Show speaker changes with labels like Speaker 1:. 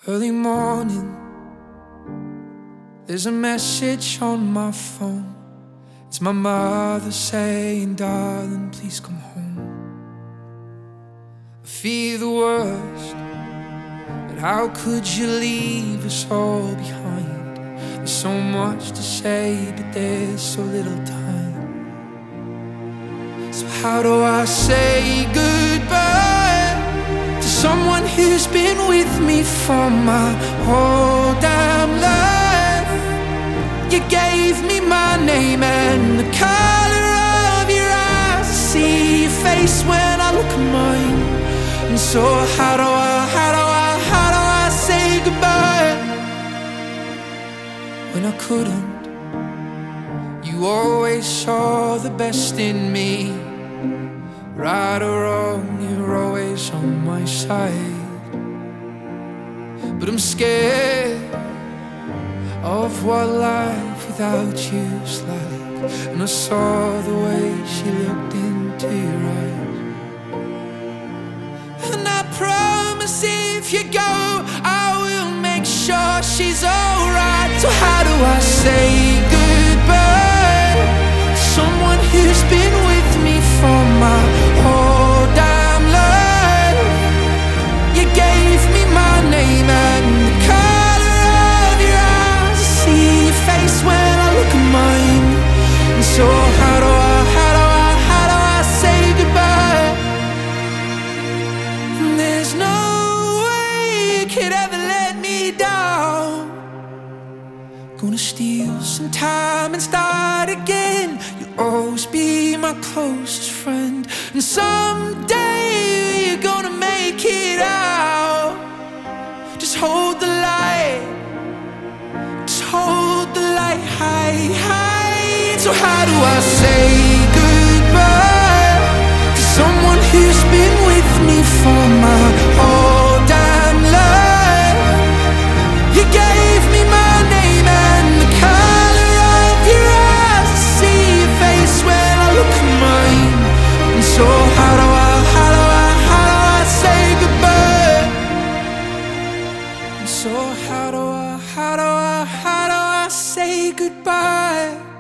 Speaker 1: Early morning, there's a message on my phone. It's my mother saying, darling, please come home. I fear the worst, but how could you leave us all behind? There's so much to say, but there's so little time. So how do I say goodbye to someone who's been with me for my whole damn life? You gave me my name and the color of your eyes. I see your face when I look at mine. And so how do I say goodbye when I couldn't? You always saw the best in me. Right or wrong, you're always on my side. But I'm scared of what life without you's like. And I saw the way she looked into your eyes. And I promise if you go, I will make sure she's alright. So how do I say goodbye to someone who's been with me for my whole damn life? You gave me my name and the color of your eyes. I see your face when I look at mine. And so how do I say goodbye? And there's no way you could ever let me down. Gonna steal some time and start again. You'll always be my closest friend. And someday you're gonna make it out. Just hold the light. Just hold the light high, high. So how do I say goodbye to someone who's been with me for my whole damn life? You gave me my name and the color of your eyes. I see your face when I look at mine. And so how do I say goodbye? And so how do I say goodbye?